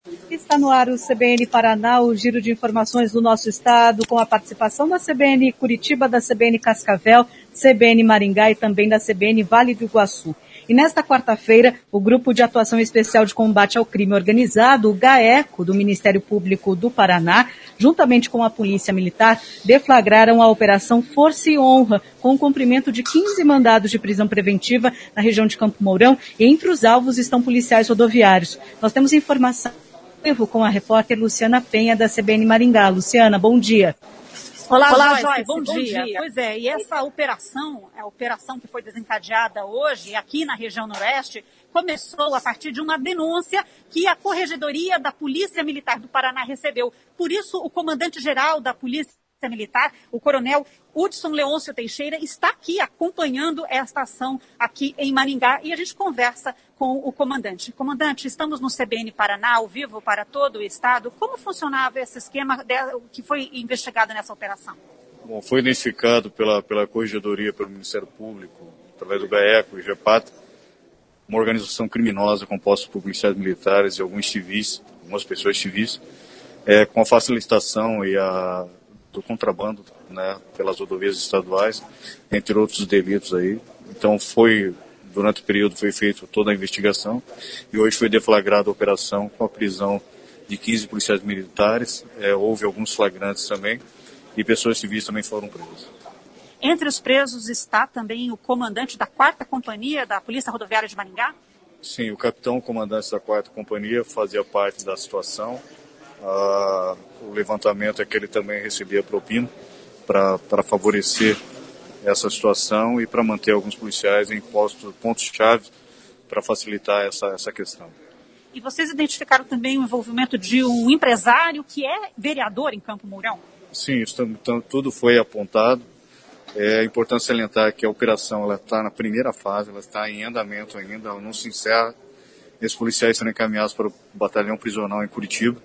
Está no ar o CBN Paraná, o giro de informações do nosso estado, com a participação da CBN Curitiba, da CBN Cascavel, CBN Maringá e também da CBN Vale do Iguaçu. E nesta quarta-feira, o Grupo de Atuação Especial de Combate ao Crime Organizado, o GAECO, do Ministério Público do Paraná, juntamente com a Polícia Militar, deflagraram a Operação Força e Honra, com o cumprimento de 15 mandados de prisão preventiva na região de Campo Mourão, e entre os alvos estão policiais rodoviários. Nós temos informação com a repórter Luciana Penha, da CBN Maringá. Luciana, bom dia. Olá, Joyce, bom dia. Pois é, e essa operação, a operação que foi desencadeada hoje aqui na região Noroeste, começou a partir de uma denúncia que a Corregedoria da Polícia Militar do Paraná recebeu. Por isso, o comandante-geral da Polícia Militar, o coronel Hudson Leôncio Teixeira, está aqui acompanhando esta ação aqui em Maringá e a gente conversa com o comandante. Comandante, estamos no CBN Paraná, ao vivo para todo o estado. Como funcionava esse esquema que foi investigado nessa operação? Bom, foi identificado pela Corregedoria, pelo Ministério Público, através do GAECO e GEPAT, uma organização criminosa composta por policiais militares e alguns civis, algumas pessoas civis, com a facilitação e do contrabando, né, pelas rodovias estaduais, entre outros delitos aí. Então durante o período foi feita toda a investigação e hoje foi deflagrada a operação com a prisão de 15 policiais militares, houve alguns flagrantes também e pessoas civis também foram presas. Entre os presos está também o comandante da 4ª Companhia da Polícia Rodoviária de Maringá? Sim, o capitão comandante da 4ª Companhia fazia parte da situação. O levantamento é que ele também recebia propina para favorecer essa situação e para manter alguns policiais em pontos-chave para facilitar essa questão. E vocês identificaram também o envolvimento de um empresário que é vereador em Campo Mourão? Sim, tudo foi apontado. É importante salientar que a operação está na primeira fase, ela está em andamento ainda, ela não se encerra. Esses policiais serão encaminhados para o batalhão prisional em Curitiba.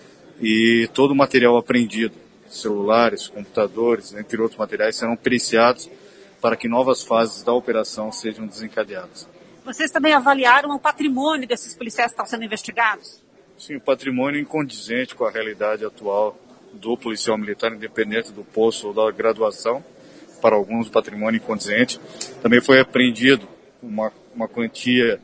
E todo o material apreendido, celulares, computadores, entre outros materiais, serão periciados para que novas fases da operação sejam desencadeadas. Vocês também avaliaram o patrimônio desses policiais que estão sendo investigados? Sim, o patrimônio incondizente com a realidade atual do policial militar, independente do posto ou da graduação, para alguns o patrimônio incondizente. Também foi apreendido uma quantia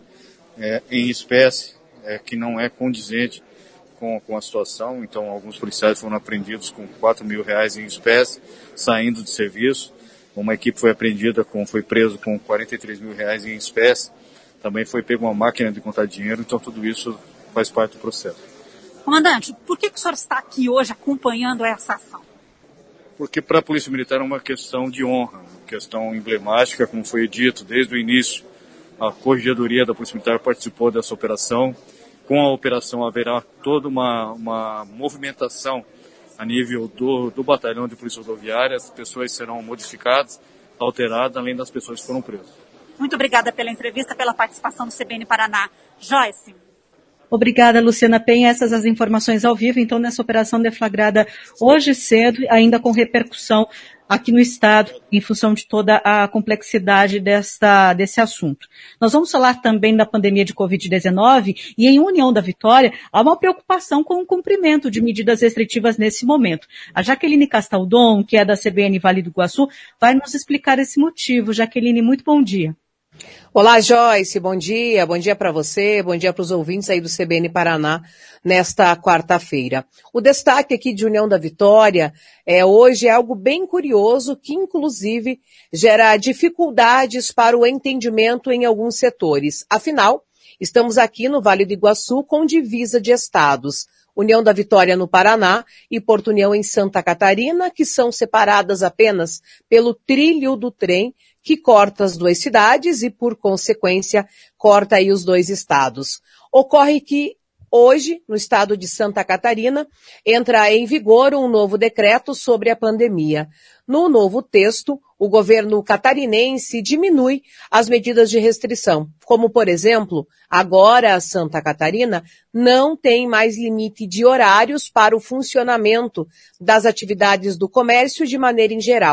em espécie que não é condizente com a situação. Então alguns policiais foram apreendidos com R$4.000 em espécie, saindo de serviço. Uma equipe foi apreendida, foi preso com R$43.000 em espécie. Também foi pego uma máquina de contar dinheiro, então tudo isso faz parte do processo. Comandante, por que o senhor está aqui hoje acompanhando essa ação? Porque para a Polícia Militar é uma questão de honra, uma questão emblemática, como foi dito desde o início. A Corregedoria da Polícia Militar participou dessa operação. Com a operação haverá toda uma movimentação a nível do batalhão de polícia rodoviária, as pessoas serão modificadas, alteradas, além das pessoas que foram presas. Muito obrigada pela entrevista, pela participação do CBN Paraná. Joyce. Obrigada, Luciana Penha. Essas as informações ao vivo, então, nessa operação deflagrada hoje cedo, ainda com repercussão aqui no estado, em função de toda a complexidade desse assunto. Nós vamos falar também da pandemia de Covid-19 e em União da Vitória há uma preocupação com o cumprimento de medidas restritivas nesse momento. A Jaqueline Castaldon, que é da CBN Vale do Iguaçu, vai nos explicar esse motivo. Jaqueline, muito bom dia. Olá, Joyce, bom dia para você, bom dia para os ouvintes aí do CBN Paraná nesta quarta-feira. O destaque aqui de União da Vitória hoje é algo bem curioso que inclusive gera dificuldades para o entendimento em alguns setores. Afinal, estamos aqui no Vale do Iguaçu com divisa de estados. União da Vitória no Paraná e Porto União em Santa Catarina, que são separadas apenas pelo trilho do trem que corta as duas cidades e, por consequência, corta aí os dois estados. Ocorre que hoje, no estado de Santa Catarina, entra em vigor um novo decreto sobre a pandemia. No novo texto, o governo catarinense diminui as medidas de restrição, como, por exemplo, agora Santa Catarina não tem mais limite de horários para o funcionamento das atividades do comércio de maneira em geral.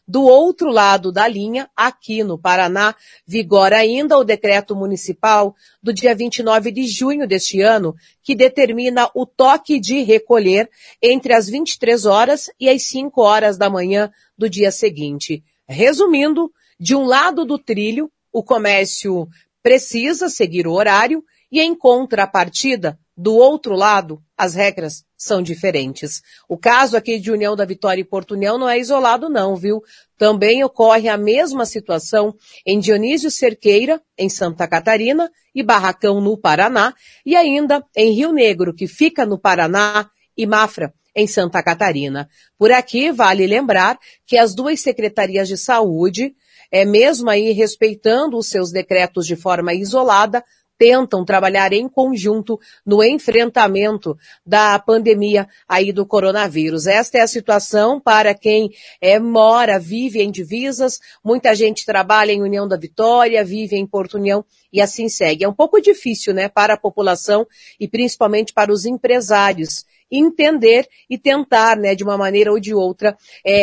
Do outro lado da linha, aqui no Paraná, vigora ainda o decreto municipal do dia 29 de junho deste ano, que determina o toque de recolher entre as 23 horas e as 5 horas da manhã do dia seguinte. Resumindo, de um lado do trilho, o comércio precisa seguir o horário e, em contrapartida, do outro lado, as regras são diferentes. O caso aqui de União da Vitória e Porto União não é isolado não, viu? Também ocorre a mesma situação em Dionísio Cerqueira, em Santa Catarina, e Barracão, no Paraná, e ainda em Rio Negro, que fica no Paraná, e Mafra, em Santa Catarina. Por aqui, vale lembrar que as duas secretarias de saúde, mesmo aí respeitando os seus decretos de forma isolada, tentam trabalhar em conjunto no enfrentamento da pandemia aí do coronavírus. Esta é a situação para quem mora, vive em divisas, muita gente trabalha em União da Vitória, vive em Porto União e assim segue. É um pouco difícil, né, para a população e principalmente para os empresários entender e tentar, né, de uma maneira ou de outra,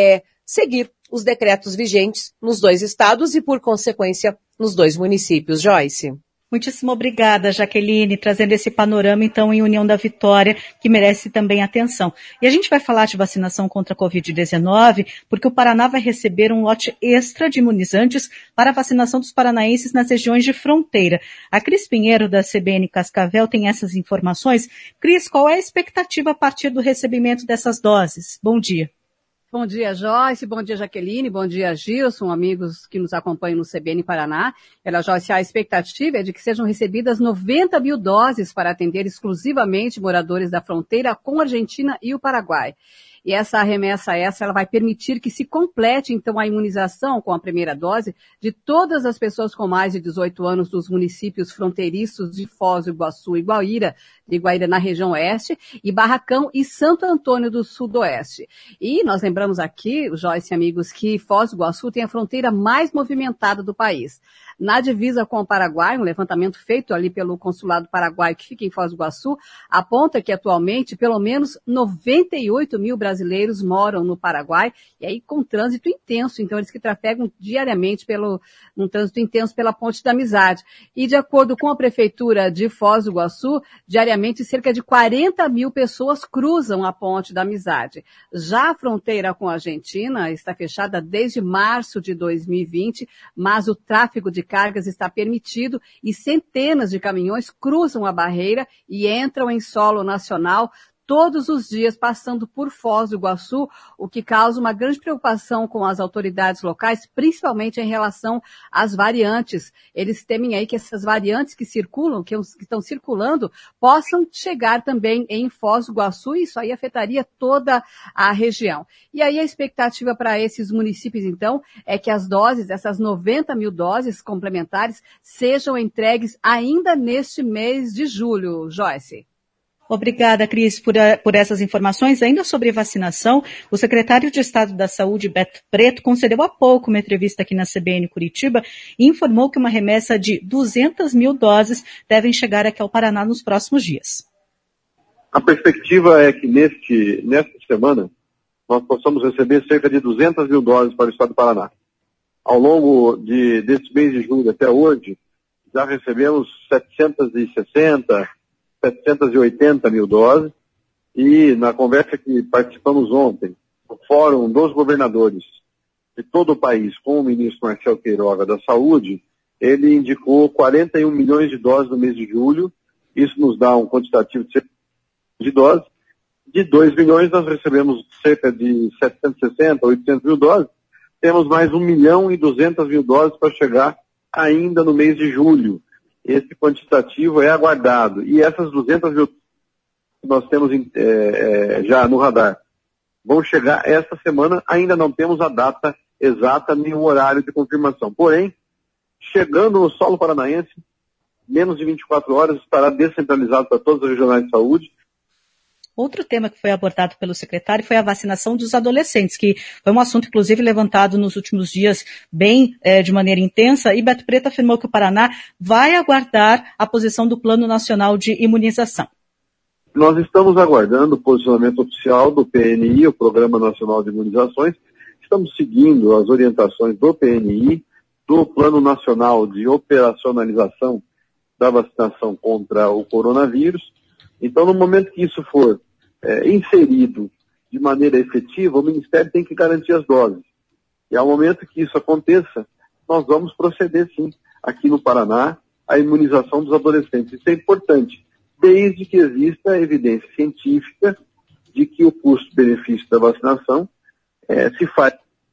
seguir os decretos vigentes nos dois estados e, por consequência, nos dois municípios. Joyce. Muitíssimo obrigada, Jaqueline, trazendo esse panorama, então, em União da Vitória, que merece também atenção. E a gente vai falar de vacinação contra a Covid-19, porque o Paraná vai receber um lote extra de imunizantes para a vacinação dos paranaenses nas regiões de fronteira. A Cris Pinheiro, da CBN Cascavel, tem essas informações. Cris, qual é a expectativa a partir do recebimento dessas doses? Bom dia. Bom dia, Joyce. Bom dia, Jaqueline. Bom dia, Gilson, amigos que nos acompanham no CBN Paraná. Joyce, a expectativa é de que sejam recebidas 90 mil doses para atender exclusivamente moradores da fronteira com a Argentina e o Paraguai. E essa remessa ela vai permitir que se complete, então, a imunização com a primeira dose de todas as pessoas com mais de 18 anos dos municípios fronteiriços de Foz do Iguaçu e Guaíra na região oeste, e Barracão e Santo Antônio do Sudoeste. E nós lembramos aqui, Joyce e amigos, que Foz do Iguaçu tem a fronteira mais movimentada do país. Na divisa com o Paraguai, um levantamento feito ali pelo Consulado Paraguaio, que fica em Foz do Iguaçu, aponta que atualmente pelo menos 98 mil brasileiros moram no Paraguai, e aí com trânsito intenso, então eles que trafegam diariamente um trânsito intenso pela Ponte da Amizade. E de acordo com a Prefeitura de Foz do Iguaçu, diariamente cerca de 40 mil pessoas cruzam a Ponte da Amizade. Já a fronteira com a Argentina está fechada desde março de 2020, mas o tráfego de cargas está permitido e centenas de caminhões cruzam a barreira e entram em solo nacional todos os dias passando por Foz do Iguaçu, o que causa uma grande preocupação com as autoridades locais, principalmente em relação às variantes. Eles temem aí que essas variantes que circulam, que estão circulando, possam chegar também em Foz do Iguaçu, e isso aí afetaria toda a região. E aí a expectativa para esses municípios, então, é que as doses, essas 90 mil doses complementares, sejam entregues ainda neste mês de julho, Joyce. Obrigada, Cris, por essas informações. Ainda sobre vacinação, o secretário de Estado da Saúde, Beto Preto, concedeu há pouco uma entrevista aqui na CBN Curitiba e informou que uma remessa de 200 mil doses devem chegar aqui ao Paraná nos próximos dias. A perspectiva é que nesta semana nós possamos receber cerca de 200 mil doses para o Estado do Paraná. Ao longo desse mês de julho até hoje, já recebemos 780 mil doses, e na conversa que participamos ontem, no Fórum dos Governadores de todo o país, com o ministro Marcelo Queiroga da Saúde, ele indicou 41 milhões de doses no mês de julho. Isso nos dá um quantitativo de doses. De 2 milhões nós recebemos cerca de 760, 800 mil doses. Temos mais 1 milhão e 200 mil doses para chegar ainda no mês de julho. Esse quantitativo é aguardado. E essas 200 mil que nós temos já no radar vão chegar esta semana. Ainda não temos a data exata nem o horário de confirmação. Porém, chegando no solo paranaense, menos de 24 horas estará descentralizado para todas as regionais de saúde. Outro tema que foi abordado pelo secretário foi a vacinação dos adolescentes, que foi um assunto, inclusive, levantado nos últimos dias de maneira intensa, e Beto Preto afirmou que o Paraná vai aguardar a posição do Plano Nacional de Imunização. Nós estamos aguardando o posicionamento oficial do PNI, o Programa Nacional de Imunizações. estamos seguindo as orientações do PNI, do Plano Nacional de Operacionalização da Vacinação contra o coronavírus. Então, no momento que isso for inserido de maneira efetiva, o Ministério tem que garantir as doses. E ao momento que isso aconteça, nós vamos proceder, sim, aqui no Paraná, à imunização dos adolescentes. Isso é importante, desde que exista evidência científica de que o custo-benefício da vacinação se faz.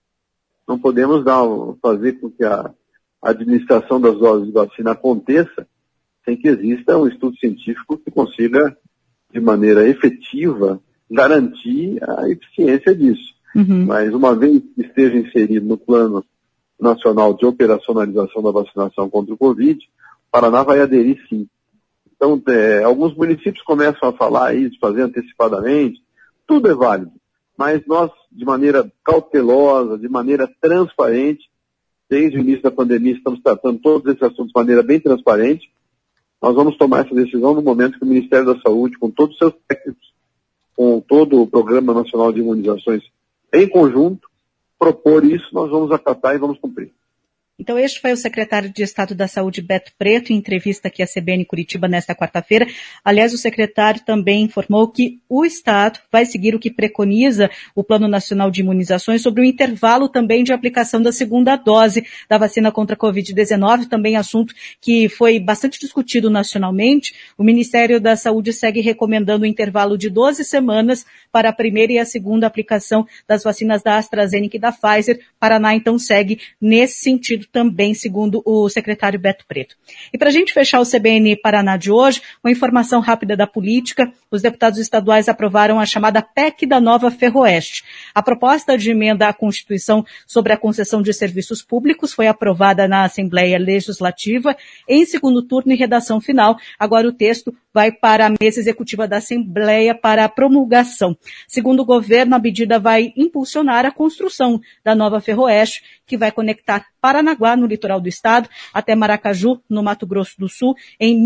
Não podemos fazer com que a administração das doses de vacina aconteça sem que exista um estudo científico que consiga, de maneira efetiva, garantir a eficiência disso. Mas uma vez que esteja inserido no Plano Nacional de Operacionalização da Vacinação contra o Covid, o Paraná vai aderir sim. Então, alguns municípios começam a falar isso, fazer antecipadamente, tudo é válido. Mas nós, de maneira cautelosa, de maneira transparente, desde o início da pandemia, estamos tratando todos esses assuntos de maneira bem transparente. Nós vamos tomar essa decisão no momento que o Ministério da Saúde, com todos os seus técnicos, com todo o Programa Nacional de Imunizações em conjunto, propor isso, nós vamos acatar e vamos cumprir. Então, este foi o secretário de Estado da Saúde, Beto Preto, em entrevista aqui à CBN Curitiba nesta quarta-feira. Aliás, o secretário também informou que o Estado vai seguir o que preconiza o Plano Nacional de Imunizações sobre o intervalo também de aplicação da segunda dose da vacina contra a Covid-19, também assunto que foi bastante discutido nacionalmente. O Ministério da Saúde segue recomendando o intervalo de 12 semanas para a primeira e a segunda aplicação das vacinas da AstraZeneca e da Pfizer. Paraná, então, segue nesse sentido também, segundo o secretário Beto Preto. E para a gente fechar o CBN Paraná de hoje, uma informação rápida da política: os deputados estaduais aprovaram a chamada PEC da Nova Ferroeste. A proposta de emenda à Constituição sobre a concessão de serviços públicos foi aprovada na Assembleia Legislativa em segundo turno e redação final. Agora o texto vai para a mesa executiva da Assembleia para a promulgação. Segundo o governo, a medida vai impulsionar a construção da Nova Ferroeste, que vai conectar Paranaguá, no litoral do estado, até Maracaju, no Mato Grosso do Sul, em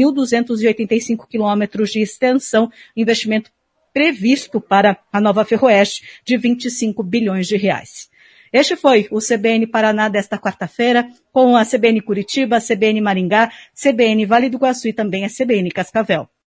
1.285 quilômetros de extensão, investimento previsto para a Nova Ferroeste de 25 bilhões de reais. Este foi o CBN Paraná desta quarta-feira, com a CBN Curitiba, a CBN Maringá, CBN Vale do Iguaçu e também a CBN Cascavel.